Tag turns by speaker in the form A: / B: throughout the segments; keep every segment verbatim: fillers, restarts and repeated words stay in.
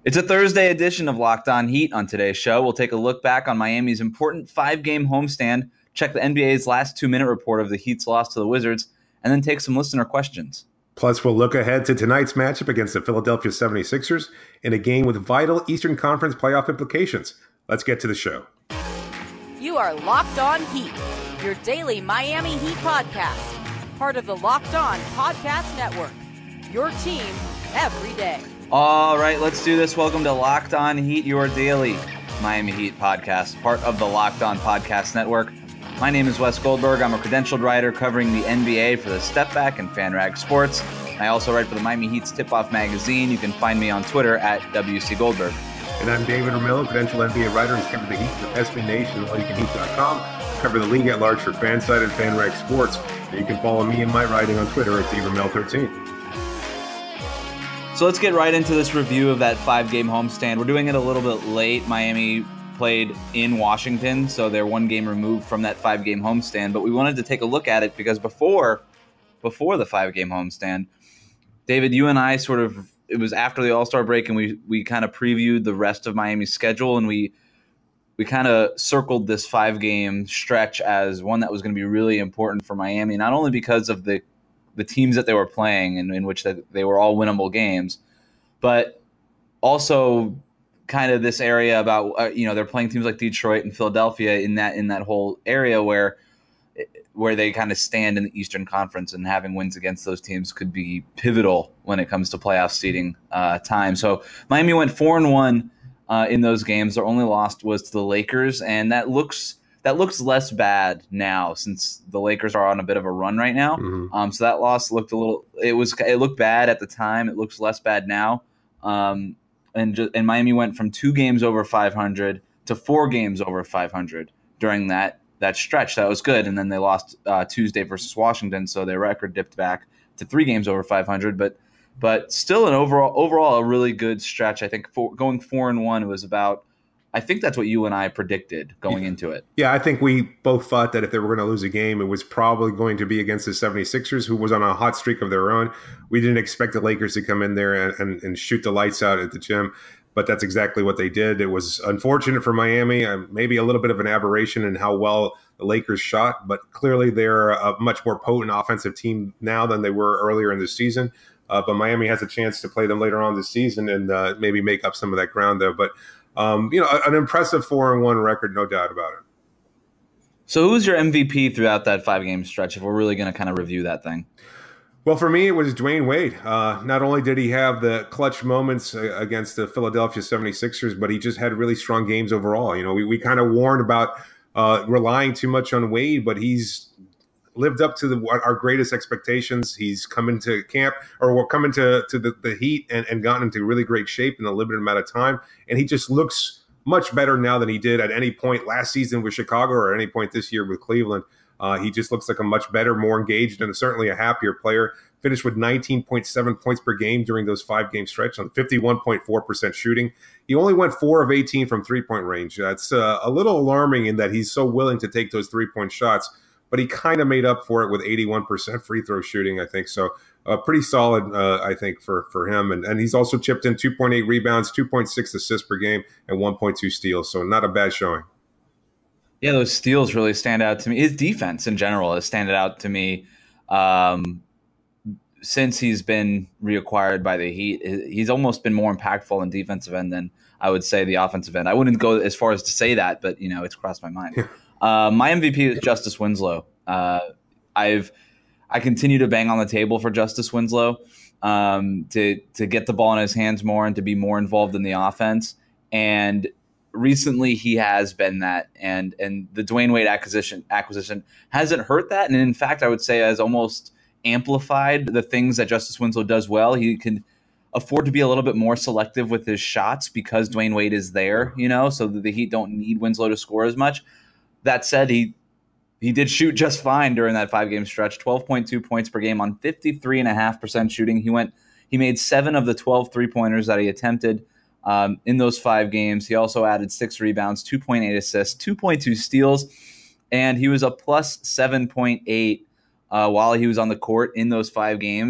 A: It's a Thursday edition of Locked On Heat. On today's show, we'll take a look back on Miami's important five-game homestand, check the N B A's last two-minute report of the Heat's loss to the Wizards, and then take some listener questions.
B: Plus, we'll look ahead to tonight's matchup against the Philadelphia seventy-sixers in a game with vital Eastern Conference playoff implications. Let's get to the show.
C: You are Locked On Heat, your daily Miami Heat podcast, part of the Locked On Podcast Network, your team every day.
A: All right, let's do this. Welcome to Locked On Heat, your daily Miami Heat podcast, part of the Locked On Podcast Network. My name is Wes Goldberg. I'm a credentialed writer covering the N B A for the Step Back and FanRag Sports. I also write for the Miami Heat's Tip-Off magazine. You can find me on Twitter at W C Goldberg.
B: And I'm David Ramillo, credentialed N B A writer and cover the Heat for S B Nation, all you can heat dot com. Cover the league at large for Fanside and FanRag Sports. And you can follow me and my writing on Twitter at D Ramil thirteen.
A: So let's get right into this review of that five-game homestand. We're doing it a little bit late. Miami played in Washington, so they're one game removed from that five-game homestand. But we wanted to take a look at it because before, before the five-game homestand, David, you and I sort of, it was after the All-Star break, and we we kind of previewed the rest of Miami's schedule, and we we kind of circled this five-game stretch as one that was going to be really important for Miami, not only because of the the teams that they were playing and in which they were all winnable games, but also kind of this area about, uh, you know, they're playing teams like Detroit and Philadelphia in that, in that whole area where, where they kind of stand in the Eastern Conference, and having wins against those teams could be pivotal when it comes to playoff seeding uh, time. So Miami went four and one uh, in those games. Their only loss was to the Lakers, and that looks, That looks less bad now since the Lakers are on a bit of a run right now. Mm-hmm. Um, so that loss looked a little. It was. It looked bad at the time. It looks less bad now. Um, and just, and Miami went from two games over five hundred to four games over five hundred during that that stretch. That was good. And then they lost uh, Tuesday versus Washington, so their record dipped back to three games over five hundred. But but still an overall overall a really good stretch. I think for, going four and one was about. I think that's what you and I predicted going into it.
B: Yeah, I think we both thought that if they were going to lose a game, it was probably going to be against the seventy-sixers, who was on a hot streak of their own. We didn't expect the Lakers to come in there and, and, and shoot the lights out at the gym, but that's exactly what they did. It was unfortunate for Miami, uh, maybe a little bit of an aberration in how well the Lakers shot, but clearly they're a much more potent offensive team now than they were earlier in the season. Uh, but Miami has a chance to play them later on this season and uh, maybe make up some of that ground there. But Um, you know, an impressive four and one record, no doubt about it.
A: So, who was your M V P throughout that five-game stretch? If we're really going to kind of review that thing.
B: Well, for me, it was Dwayne Wade. Uh, not only did he have the clutch moments against the Philadelphia seventy-sixers, but he just had really strong games overall. You know, we we kind of warned about uh, relying too much on Wade, but he's lived up to the, our greatest expectations. He's come into camp or come into to the, the Heat and, and gotten into really great shape in a limited amount of time. And he just looks much better now than he did at any point last season with Chicago or any point this year with Cleveland. Uh, he just looks like a much better, more engaged, and certainly a happier player. Finished with nineteen point seven points per game during those five-game stretch on fifty-one point four percent shooting. He only went four of eighteen from three-point range. That's uh, a little alarming in that he's so willing to take those three-point shots, but he kind of made up for it with eighty-one percent free throw shooting, I think. So uh, pretty solid, uh, I think, for, for him. And, and he's also chipped in two point eight rebounds, two point six assists per game, and one point two steals. So not a bad showing.
A: Yeah, those steals really stand out to me. His defense in general has standed out to me um, since he's been reacquired by the Heat. He's almost been more impactful in defensive end than I would say the offensive end. I wouldn't go as far as to say that, but, you know, it's crossed my mind. Uh, my M V P is Justice Winslow. Uh, I've I continue to bang on the table for Justice Winslow um, to to get the ball in his hands more and to be more involved in the offense. And recently, he has been that. And and the Dwayne Wade acquisition acquisition hasn't hurt that. And in fact, I would say has almost amplified the things that Justice Winslow does well. He can afford to be a little bit more selective with his shots because Dwayne Wade is there, you know, so that the Heat don't need Winslow to score as much. That said, he he did shoot just fine during that five-game stretch, twelve point two points per game on fifty-three point five percent shooting. He went he made seven of the twelve three-pointers that he attempted um, in those five games. He also added six rebounds, two point eight assists, two point two steals, and he was a plus seven point eight uh, while he was on the court in those five games.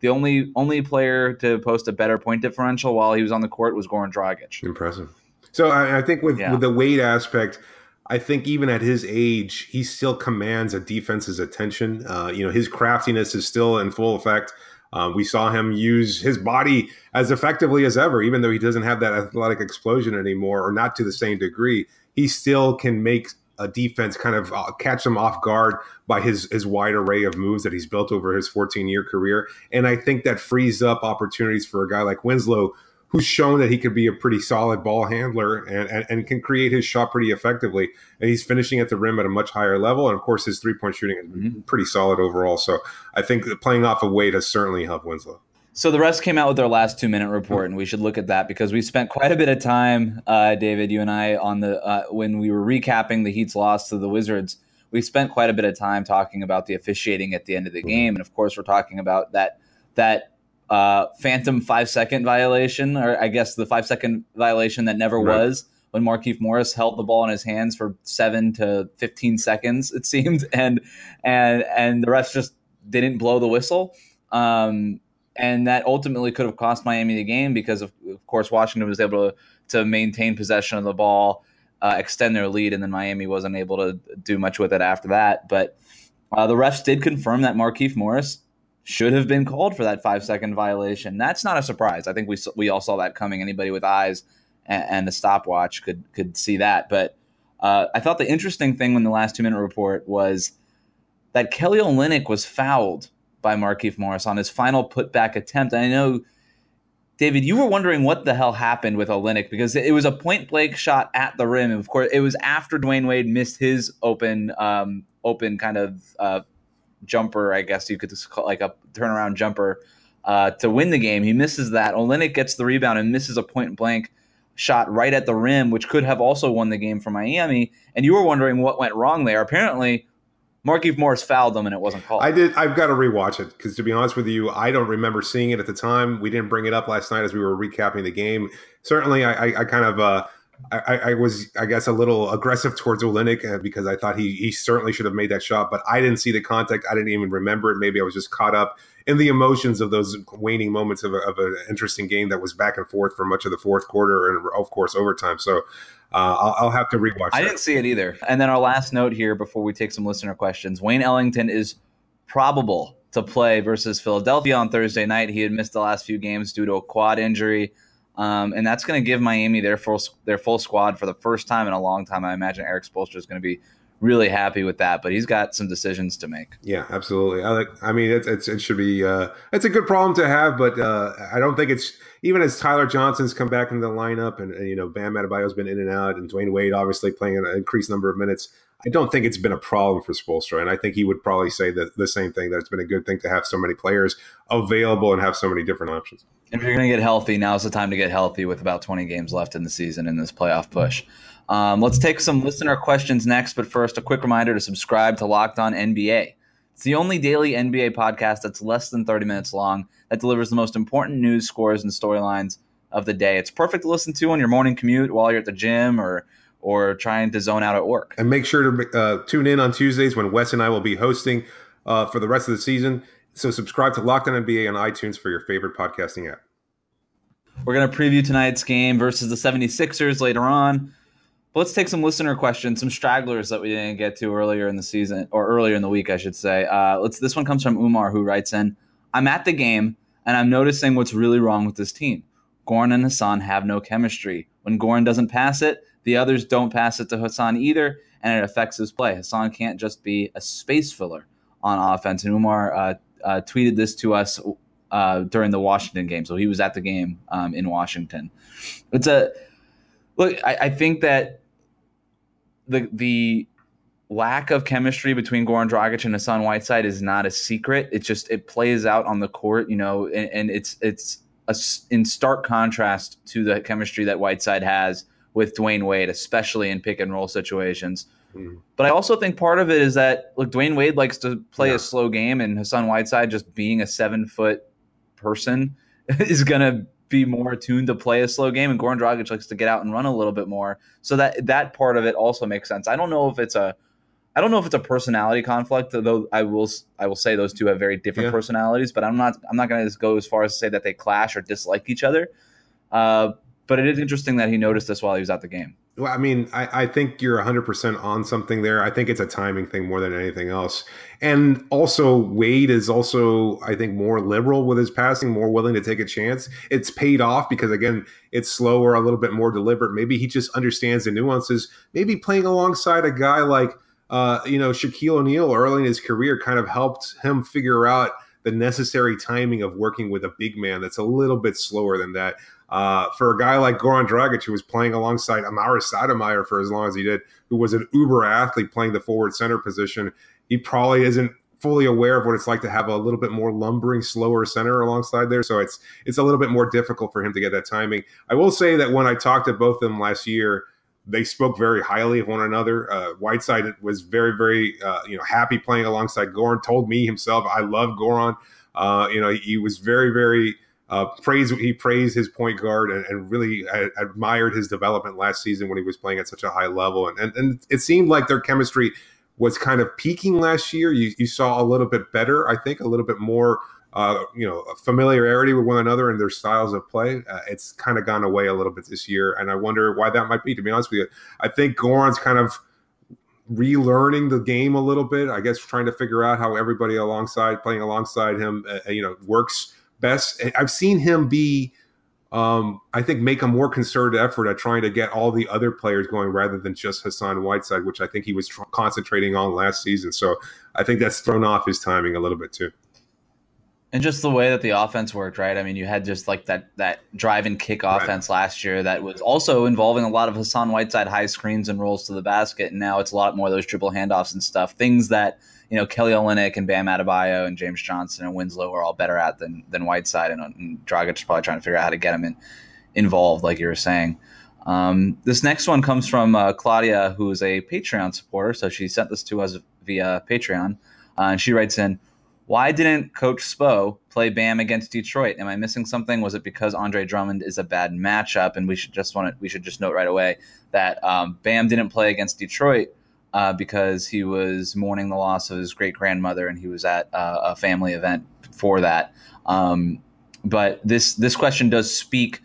A: the only only player to post a better point differential while he was on the court was Goran Dragic.
B: Impressive. So I, I think with,
A: Yeah.
B: with the Wade aspect, I think even at his age, he still commands a defense's attention. Uh, you know, his craftiness is still in full effect. Uh, we saw him use his body as effectively as ever, even though he doesn't have that athletic explosion anymore, or not to the same degree. He still can make a defense kind of uh, catch them off guard by his his wide array of moves that he's built over his fourteen-year career. And I think that frees up opportunities for a guy like Winslow, who's shown that he could be a pretty solid ball handler and, and, and can create his shot pretty effectively. And he's finishing at the rim at a much higher level. And, of course, his three-point shooting is mm-hmm. pretty solid overall. So I think that playing off of Wade has certainly helped Winslow.
A: So the rest came out with their last two-minute report, and we should look at that because we spent quite a bit of time, uh, David, you and I, on the uh, when we were recapping the Heat's loss to the Wizards. We spent quite a bit of time talking about the officiating at the end of the game, and of course, we're talking about that that uh, phantom five-second violation, or I guess the five-second violation that never right. was, when Markieff Morris held the ball in his hands for seven to fifteen seconds, it seemed, and and and the refs just didn't blow the whistle. Um, And that ultimately could have cost Miami the game because, of, of course, Washington was able to, to maintain possession of the ball, uh, extend their lead, and then Miami wasn't able to do much with it after that. But uh, the refs did confirm that Markieff Morris should have been called for that five-second violation. That's not a surprise. I think we we all saw that coming. Anybody with eyes and, and a stopwatch could could see that. But uh, I thought the interesting thing in the last two-minute report was that Kelly Olynyk was fouled by Markieff Morris on his final putback attempt. And I know, David, you were wondering what the hell happened with Olynyk because it was a point-blank shot at the rim. Of course, it was after Dwayne Wade missed his open, um, open kind of uh, jumper, I guess you could just call it like a turnaround jumper uh, to win the game. He misses that. Olynyk gets the rebound and misses a point-blank shot right at the rim, which could have also won the game for Miami. And you were wondering what went wrong there. Apparently, Markieff Morris fouled them, and it wasn't called.
B: I did. I've got to rewatch it because, to be honest with you, I don't remember seeing it at the time. We didn't bring it up last night as we were recapping the game. Certainly, I, I, I kind of, uh, I, I was, I guess, a little aggressive towards Olynyk because I thought he he certainly should have made that shot, but I didn't see the contact. I didn't even remember it. Maybe I was just caught up in the emotions of those waning moments of, a, of an interesting game that was back and forth for much of the fourth quarter and, of course, overtime. So. Uh, I'll, I'll have to rewatch
A: I
B: that.
A: didn't see it either. And then our last note here before we take some listener questions. Wayne Ellington is probable to play versus Philadelphia on Thursday night. He had missed the last few games due to a quad injury. Um, and that's going to give Miami their full, their full squad for the first time in a long time. I imagine Eric Spoelstra is going to be really happy with that, but he's got some decisions to make.
B: Yeah, absolutely. I like. I mean, it's, it's it should be. Uh, it's a good problem to have, but uh, I don't think it's even as Tyler Johnson's come back into the lineup, and, and you know Bam Adebayo's been in and out, and Dwayne Wade obviously playing an increased number of minutes. I don't think it's been a problem for Spoelstra, and I think he would probably say that the same thing, that it's been a good thing to have so many players available and have so many different options.
A: If you're going to get healthy, now's the time to get healthy with about twenty games left in the season in this playoff push. Um, let's take some listener questions next, but first, a quick reminder to subscribe to Locked On N B A. It's the only daily N B A podcast that's less than thirty minutes long that delivers the most important news, scores, and storylines of the day. It's perfect to listen to on your morning commute while you're at the gym or or trying to zone out at work.
B: And make sure to uh, tune in on Tuesdays when Wes and I will be hosting uh, for the rest of the season. So subscribe to Locked On N B A on iTunes for your favorite podcasting app.
A: We're going to preview tonight's game versus the seventy-sixers later on. But let's take some listener questions, some stragglers that we didn't get to earlier in the season, or earlier in the week, I should say. Uh, let's. This one comes from Umar, who writes in, I'm at the game, and I'm noticing what's really wrong with this team. Goran and Hassan have no chemistry. When Goran doesn't pass it, the others don't pass it to Hassan either, and it affects his play. Hassan can't just be a space filler on offense. And Umar uh, uh, tweeted this to us uh, during the Washington game, so he was at the game um, in Washington. It's a look. I, I think that the the lack of chemistry between Goran Dragic and Hassan Whiteside is not a secret. It just it plays out on the court, you know, and, and it's it's a, in stark contrast to the chemistry that Whiteside has with Dwayne Wade, especially in pick and roll situations. Mm. But I also think part of it is that, look, Dwayne Wade likes to play yeah. a slow game, and Hassan Whiteside, just being a seven foot person, is going to be more attuned to play a slow game, and Goran Dragic likes to get out and run a little bit more. So that that part of it also makes sense. I don't know if it's a I don't know if it's a personality conflict, though. I will I will say those two have very different
B: Yeah.
A: personalities, but I'm not I'm not going to go as far as to say that they clash or dislike each other. Uh, but it is interesting that he noticed this while he was at the game.
B: Well, I mean, I, I think you're one hundred percent on something there. I think it's a timing thing more than anything else. And also, Wade is also, I think, more liberal with his passing, more willing to take a chance. It's paid off because, again, it's slower, a little bit more deliberate. Maybe he just understands the nuances. Maybe playing alongside a guy like, uh, you know, Shaquille O'Neal early in his career kind of helped him figure out the necessary timing of working with a big man that's a little bit slower than that. Uh, for a guy like Goran Dragic, who was playing alongside Amara Stoudemire for as long as he did, who was an uber athlete playing the forward center position, he probably isn't fully aware of what it's like to have a little bit more lumbering, slower center alongside there. So it's it's a little bit more difficult for him to get that timing. I will say that when I talked to both of them last year, they spoke very highly of one another. Uh, Whiteside was very, very uh, you know happy playing alongside Goran. Told me himself, I love Goran. Uh, you know, he was very, very. Uh, praised he praised his point guard and, and really ad- admired his development last season when he was playing at such a high level. And, and and it seemed like their chemistry was kind of peaking last year. You, you saw a little bit better, I think, a little bit more, uh, you know, familiarity with one another and their styles of play. Uh, it's kind of gone away a little bit this year, and I wonder why that might be. To be honest with you, I think Goran's kind of relearning the game a little bit. I guess trying to figure out how everybody alongside playing alongside him, uh, you know, works best. I've seen him be, um, I think, make a more concerted effort at trying to get all the other players going rather than just Hassan Whiteside, which I think he was tr- concentrating on last season. So I think that's thrown off his timing a little bit too.
A: And just the way that the offense worked, right? I mean, you had just like that that drive and kick offense right. last year that was also involving a lot of Hassan Whiteside high screens and rolls to the basket. And now it's a lot more of those triple handoffs and stuff, things that – you know, Kelly Olynyk and Bam Adebayo and James Johnson and Winslow are all better at than than Whiteside, and, and Dragic is probably trying to figure out how to get him in, involved, like you were saying. Um, this next one comes from uh, Claudia, who is a Patreon supporter, so she sent this to us via Patreon, uh, and she writes in, why didn't Coach Spo play Bam against Detroit? Am I missing something? Was it because Andre Drummond is a bad matchup? And we should just want to, we should just note right away that um, Bam didn't play against Detroit Uh, because he was mourning the loss of his great-grandmother, and he was at uh, a family event for that. Um, but this this question does speak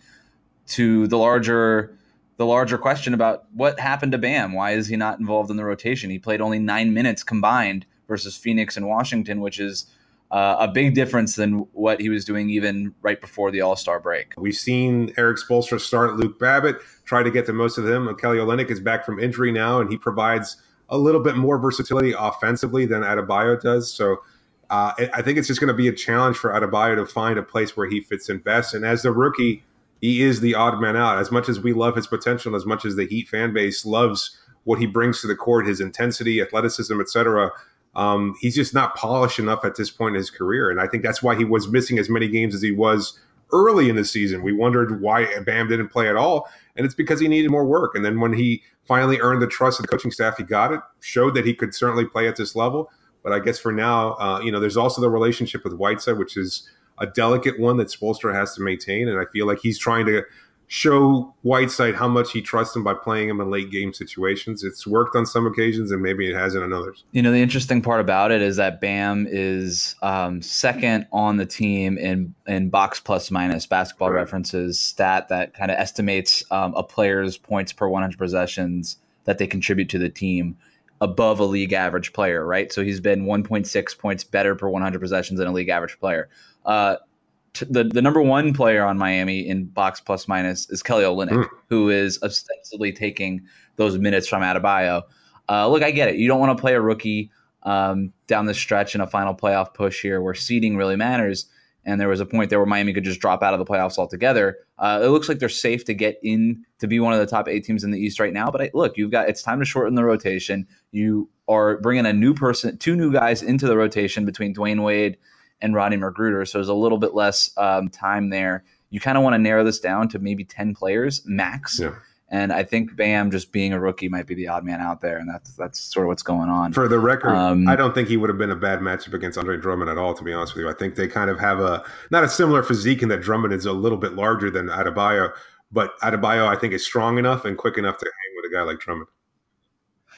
A: to the larger the larger question about what happened to Bam. Why is he not involved in the rotation? He played only nine minutes combined versus Phoenix and Washington, which is uh, a big difference than what he was doing even right before the All-Star break.
B: We've seen Eric Spoelstra start Luke Babbitt, try to get the most of him. Kelly Olynyk is back from injury now, and he provides a little bit more versatility offensively than Adebayo does. So uh, I think it's just going to be a challenge for Adebayo to find a place where he fits in best. And as the rookie, he is the odd man out. As much as we love his potential, as much as the Heat fan base loves what he brings to the court, his intensity, athleticism, et cetera, um, he's just not polished enough at this point in his career. And I think that's why he was missing as many games as he was early in the season. We wondered why Bam didn't play at all, and it's because he needed more work. And then when he finally earned the trust of the coaching staff, he got it, showed that he could certainly play at this level. But I guess for now, uh, you know, there's also the relationship with Whiteside, which is a delicate one that Spoelstra has to maintain. And I feel like he's trying to show Whiteside how much he trusts him by playing him in late game situations. It's worked on some occasions and maybe it hasn't on others.
A: You know, the interesting part about it is that Bam is um, second on the team in, in box plus minus Basketball
B: Right.
A: References stat that kind of estimates um, a player's points per one hundred possessions that they contribute to the team above a league average player, right? So he's been one point six points better per one hundred possessions than a league average player. Uh, The, the number one player on Miami in box plus minus is Kelly Olynyk, mm. who is ostensibly taking those minutes from Adebayo. Uh, look, I get it. You don't want to play a rookie um, down the stretch in a final playoff push here where seeding really matters. And there was a point there where Miami could just drop out of the playoffs altogether. Uh, it looks like they're safe to get in to be one of the top eight teams in the East right now. But I, look, you've got it's time to shorten the rotation. You are bringing a new person, two new guys into the rotation between Dwayne Wade and Rodney Magruder, so there's a little bit less um, time there. You kind of want to narrow this down to maybe ten players max.
B: Yeah.
A: And I think Bam, just being a rookie, might be the odd man out there, and that's that's sort of what's going on.
B: For the record,
A: um,
B: I don't think he would have been a bad matchup against Andre Drummond at all, to be honest with you. I think they kind of have a not a similar physique in that Drummond is a little bit larger than Adebayo, but Adebayo, I think, is strong enough and quick enough to hang with a guy like Drummond.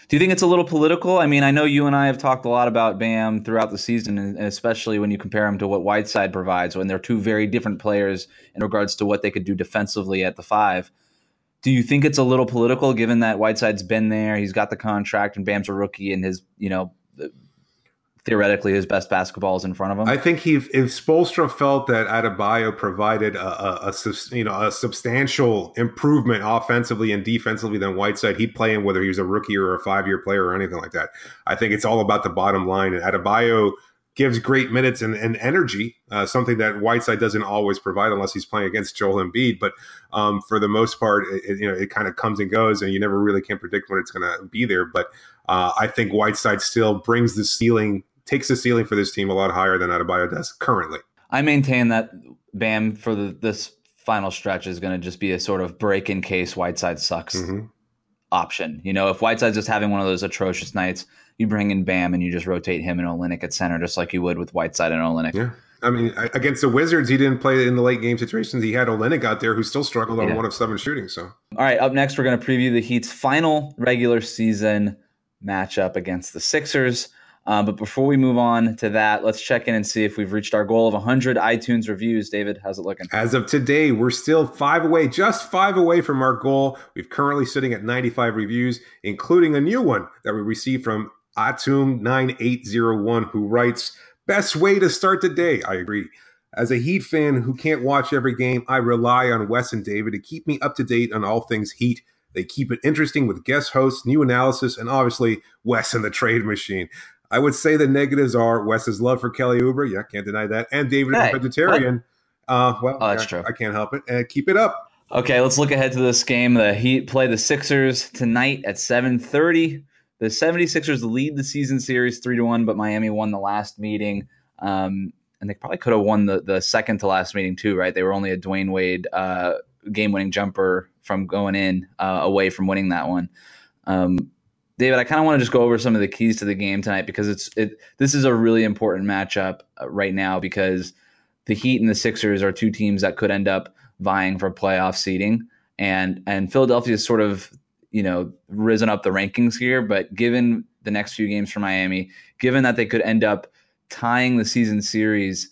A: Do you think it's a little political? I mean, I know you and I have talked a lot about Bam throughout the season, and especially when you compare him to what Whiteside provides, when they're two very different players in regards to what they could do defensively at the five. Do you think it's a little political, given that Whiteside's been there, he's got the contract, and Bam's a rookie, and his, you know, theoretically his best basketball is in front of him?
B: I think he, if Spoelstra felt that Adebayo provided a, a, a you know a substantial improvement offensively and defensively than Whiteside, he'd play him whether he was a rookie or a five-year player or anything like that. I think it's all about the bottom line, and Adebayo gives great minutes and, and energy, uh, something that Whiteside doesn't always provide unless he's playing against Joel Embiid. But um, for the most part, it, you know, it kind of comes and goes, and you never really can predict when it's going to be there. But uh, I think Whiteside still brings the ceiling, takes the ceiling for this team a lot higher than Adebayo does currently.
A: I maintain that Bam for the, this final stretch is going to just be a sort of break in case Whiteside sucks mm-hmm. option. You know, if Whiteside's just having one of those atrocious nights, you bring in Bam and you just rotate him and Olynyk at center, just like you would with Whiteside and Olynyk.
B: Yeah. I mean, against the Wizards, he didn't play in the late game situations. He had Olynyk out there who still struggled on yeah. one of seven shooting. So,
A: all right, up next, we're going to preview the Heat's final regular season matchup against the Sixers. Uh, but before we move on to that, let's check in and see if we've reached our goal of one hundred iTunes reviews. David, how's it looking?
B: As of today, we're still five away, just five away from our goal. We're currently sitting at ninety-five reviews, including a new one that we received from Atum nine eight zero one, who writes, "Best way to start the day." I agree. As a Heat fan who can't watch every game, I rely on Wes and David to keep me up to date on all things Heat. They keep it interesting with guest hosts, new analysis, and obviously Wes and the trade machine. I would say the negatives are Wes's love for Kelly Oubre. Yeah, can't deny that. And David is hey, a vegetarian. Uh, well,
A: oh, that's
B: I,
A: true.
B: I can't help it. And uh, keep it up.
A: Okay, let's look ahead to this game. The Heat play the Sixers tonight at seven thirty. The seventy-sixers lead the season series three to one, but Miami won the last meeting. Um, and they probably could have won the, the second to last meeting too, right? They were only a Dwayne Wade uh, game-winning jumper from going in uh, away from winning that one. Um, David, I kind of want to just go over some of the keys to the game tonight because it's it. This is a really important matchup right now because the Heat and the Sixers are two teams that could end up vying for playoff seeding, and and Philadelphia is sort of, you know, risen up the rankings here. But given the next few games for Miami, given that they could end up tying the season series,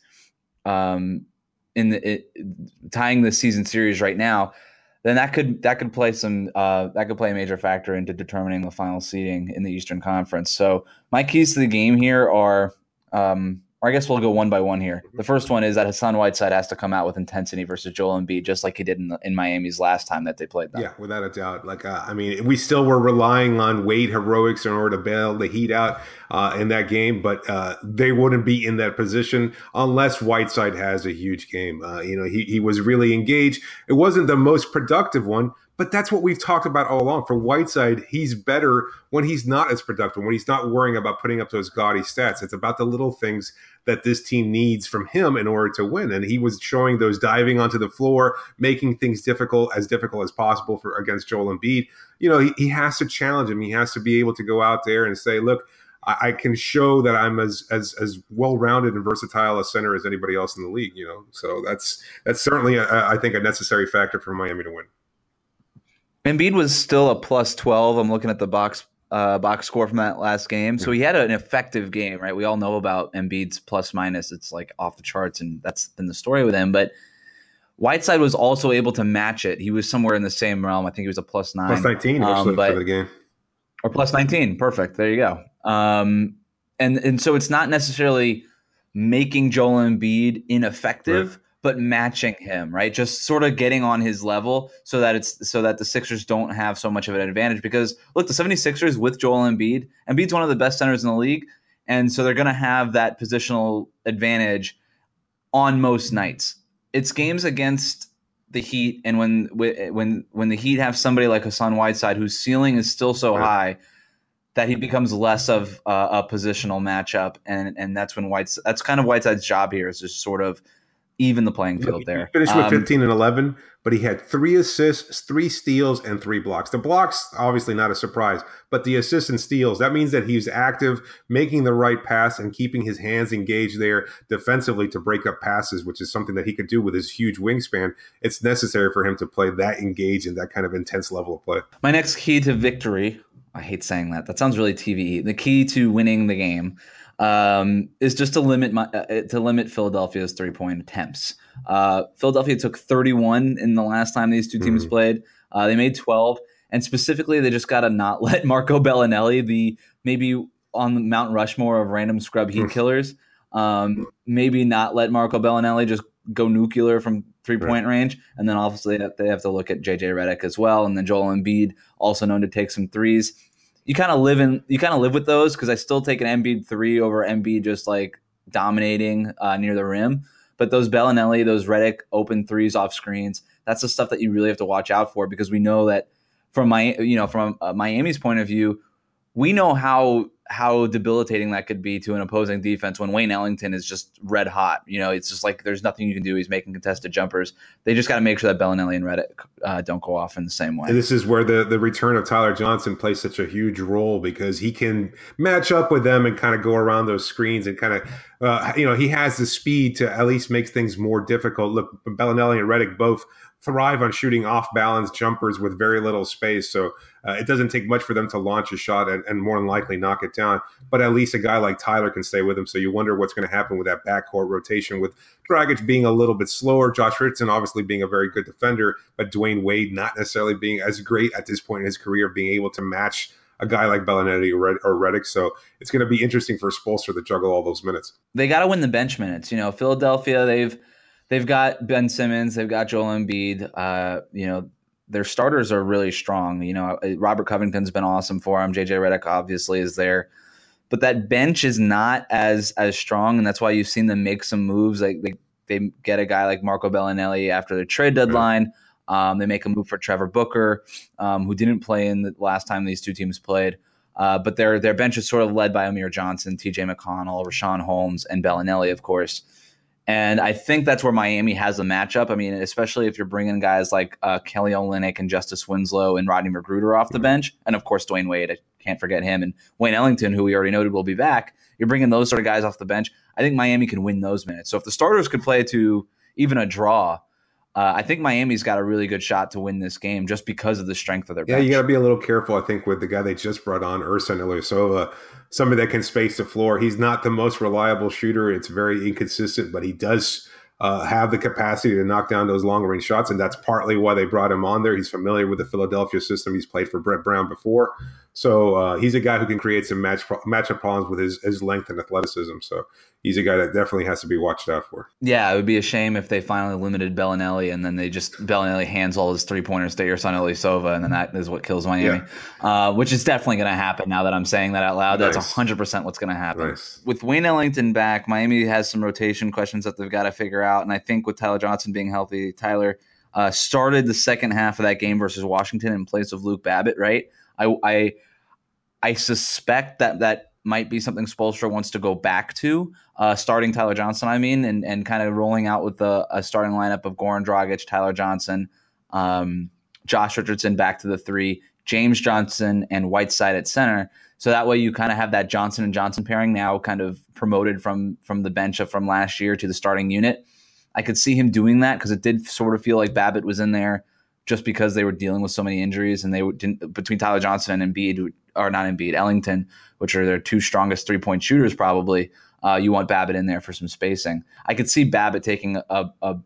A: um, in the it, tying the season series right now, then that could that could play some uh, that could play a major factor into determining the final seeding in the Eastern Conference. So my keys to the game here are, um, or I guess we'll go one by one here. The first one is that Hassan Whiteside has to come out with intensity versus Joel Embiid, just like he did in, the, in Miami's last time that they played them.
B: Yeah, without a doubt. Like uh, I mean, we still were relying on Wade heroics in order to bail the Heat out uh, in that game, but uh, they wouldn't be in that position unless Whiteside has a huge game. Uh, you know, he he was really engaged. It wasn't the most productive one, but that's what we've talked about all along. For Whiteside, he's better when he's not as productive, when he's not worrying about putting up those gaudy stats. It's about the little things that this team needs from him in order to win. And he was showing those diving onto the floor, making things difficult, as difficult as possible for against Joel Embiid. You know, he, he has to challenge him. He has to be able to go out there and say, look, I, I can show that I'm as as as well-rounded and versatile a center as anybody else in the league, you know. So that's that's certainly, a, I think, a necessary factor for Miami to win.
A: Embiid was still a plus twelve. I'm looking at the box uh, box score from that last game. So he had an effective game, right? We all know about Embiid's plus minus. It's like off the charts, and that's been the story with him. But Whiteside was also able to match it. He was somewhere in the same realm. I think he was a plus nine.
B: Plus nineteen
A: um, but,
B: for the game.
A: Or plus nineteen. Perfect. There you go. Um, and, and so it's not necessarily making Joel Embiid ineffective, right, but matching him, right? Just sort of getting on his level so that it's so that the Sixers don't have so much of an advantage. Because look, the seventy-sixers with Joel Embiid, Embiid's one of the best centers in the league, and so they're going to have that positional advantage on most nights. It's games against the Heat, and when when when the Heat have somebody like Hassan Whiteside, whose ceiling is still so high, that he becomes less of uh, a positional matchup, and and that's when White's that's kind of Whiteside's job here, is just sort of even the playing field there.
B: He finished with
A: um,
B: fifteen and eleven, but he had three assists, three steals, and three blocks. The blocks, obviously not a surprise, but the assists and steals, that means that he's active, making the right pass and keeping his hands engaged there defensively to break up passes, which is something that he could do with his huge wingspan. It's necessary for him to play that engaged and that kind of intense level of play.
A: My next key to victory I hate saying that. That sounds really T V. The key to winning the game um, is just to limit my, uh, to limit Philadelphia's three point attempts. Uh, Philadelphia took thirty-one in the last time these two teams mm-hmm. played. Uh, they made twelve, and specifically, they just got to not let Marco Bellinelli, the maybe on the Mount Rushmore of random scrub heat killers, um, maybe not let Marco Bellinelli just go nuclear from three-point right. range, and then obviously they have to look at J J Redick as well, and then Joel Embiid, also known to take some threes. You kind of live in, you kind of live with those because I still take an Embiid three over Embiid just like dominating uh, near the rim. But those Bellinelli, those Redick open threes off screens, that's the stuff that you really have to watch out for because we know that from my, you know, from uh, Miami's point of view, we know how how debilitating that could be to an opposing defense when Wayne Ellington is just red hot. You know, it's just like there's nothing you can do. He's making contested jumpers. They just got to make sure that Bellinelli and Redick uh, don't go off in the same way.
B: And this is where the, the return of Tyler Johnson plays such a huge role because he can match up with them and kind of go around those screens and kind of, uh, you know, he has the speed to at least make things more difficult. Look, Bellinelli and Redick both thrive on shooting off-balance jumpers with very little space. So uh, it doesn't take much for them to launch a shot and, and more than likely knock it down. But at least a guy like Tyler can stay with him. So you wonder what's going to happen with that backcourt rotation with Dragic being a little bit slower, Josh Richardson obviously being a very good defender, but Dwayne Wade not necessarily being as great at this point in his career, being able to match a guy like Bellinelli or Redick. So it's going to be interesting for Spoelstra to juggle all those minutes.
A: They got to win the bench minutes. You know, Philadelphia, they've They've got Ben Simmons. They've got Joel Embiid. Uh, you know, their starters are really strong. You know, Robert Covington's been awesome for them. J J Redick obviously is there. But that bench is not as as strong, and that's why you've seen them make some moves. Like they, they get a guy like Marco Bellinelli after the trade deadline. Um, they make a move for Trevor Booker, um, who didn't play in the last time these two teams played. Uh, but their their bench is sort of led by Amir Johnson, T J McConnell, Rashawn Holmes, and Bellinelli, of course. And I think that's where Miami has a matchup. I mean, especially if you're bringing guys like uh, Kelly Olynyk and Justice Winslow and Rodney McGruder off the bench. And, of course, Dwayne Wade. I can't forget him. And Wayne Ellington, who we already noted will be back. You're bringing those sort of guys off the bench. I think Miami can win those minutes. So if the starters could play to even a draw, uh, I think Miami's got a really good shot to win this game just because of the strength of their bench.
B: Yeah, you got to be a little careful, I think, with the guy they just brought on, Ersan Ilyasova. Somebody that can space the floor. He's not the most reliable shooter. It's very inconsistent, but he does uh, have the capacity to knock down those long-range shots, and that's partly why they brought him on there. He's familiar with the Philadelphia system. He's played for Brett Brown before. So uh, he's a guy who can create some match matchup problems with his, his length and athleticism. So he's a guy that definitely has to be watched out for.
A: Yeah, it would be a shame if they finally limited Bellinelli and then they just Bellinelli hands all his three-pointers to Ersan Ilyasova, and then that is what kills Miami, yeah. uh, which is definitely going to happen now that I'm saying that out loud. Nice. That's one hundred percent what's going to happen.
B: Nice.
A: With Wayne Ellington back, Miami has some rotation questions that they've got to figure out, and I think with Tyler Johnson being healthy, Tyler uh, started the second half of that game versus Washington in place of Luke Babbitt, right? I, I I suspect that that might be something Spoelstra wants to go back to, uh, starting Tyler Johnson, I mean, and, and kind of rolling out with the, a starting lineup of Goran Dragic, Tyler Johnson, um, Josh Richardson back to the three, James Johnson, and Whiteside at center. So that way you kind of have that Johnson and Johnson pairing now kind of promoted from, from the bench of, from last year to the starting unit. I could see him doing that because it did sort of feel like Babbitt was in there just because they were dealing with so many injuries, and they didn't, between Tyler Johnson and Embiid, or not Embiid, Ellington, which are their two strongest three-point shooters probably, uh, you want Babbitt in there for some spacing. I could see Babbitt taking a, a,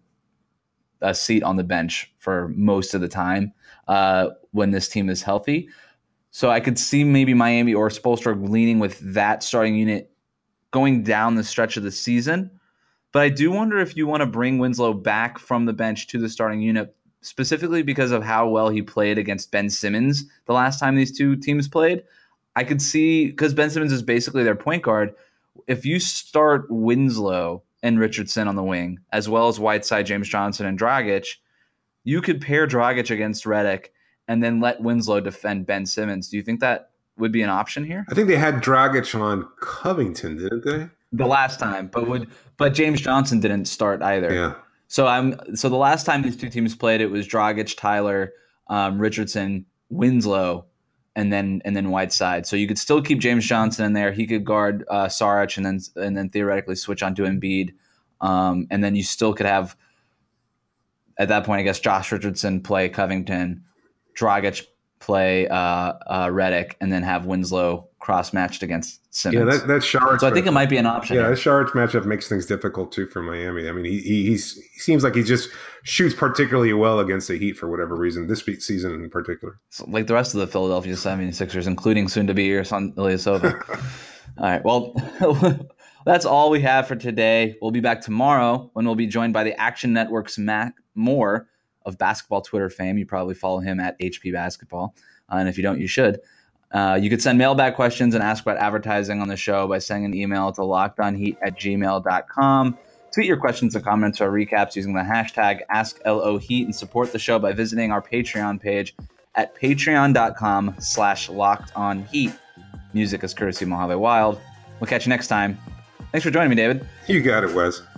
A: a seat on the bench for most of the time uh, when this team is healthy. So I could see maybe Miami or Spoelstra leaning with that starting unit going down the stretch of the season. But I do wonder if you want to bring Winslow back from the bench to the starting unit, specifically because of how well he played against Ben Simmons the last time these two teams played. I could see, because Ben Simmons is basically their point guard, if you start Winslow and Richardson on the wing, as well as Whiteside, James Johnson, and Dragic, you could pair Dragic against Redick and then let Winslow defend Ben Simmons. Do you think that would be an option here?
B: I think they had Dragic on Covington, didn't they?
A: The last time, but would but James Johnson didn't start either.
B: Yeah.
A: So I'm so the last time these two teams played, it was Dragic, Tyler, um, Richardson, Winslow, and then and then Whiteside. So you could still keep James Johnson in there. He could guard uh, Saric and then and then theoretically switch on to Embiid, um, and then you still could have at that point, I guess, Josh Richardson play Covington, Dragic play uh, uh, Redick and then have Winslow cross-matched against Simmons.
B: Yeah, that, that Shards.
A: So I think it might be an option.
B: Yeah,
A: here.
B: that Shards matchup makes things difficult too for Miami. I mean, he, he he's, he seems like he just shoots particularly well against the Heat for whatever reason, this season in particular.
A: So like the rest of the Philadelphia seventy-sixers, including soon-to-be Ersan Ilyasova. All right, well, that's all we have for today. We'll be back tomorrow when we'll be joined by the Action Network's Matt Moore of basketball Twitter fame. You probably follow him at H P Basketball, uh, and if you don't, you should. Uh, you could send mailbag questions and ask about advertising on the show by sending an email to lockedonheat at gmail dot com. Tweet your questions and comments or recaps using the hashtag AskLOHeat and support the show by visiting our Patreon page at patreon dot com slash lockedonheat. Music is courtesy of Mojave Wild. We'll catch you next time. Thanks for joining me, David.
B: You got it, Wes.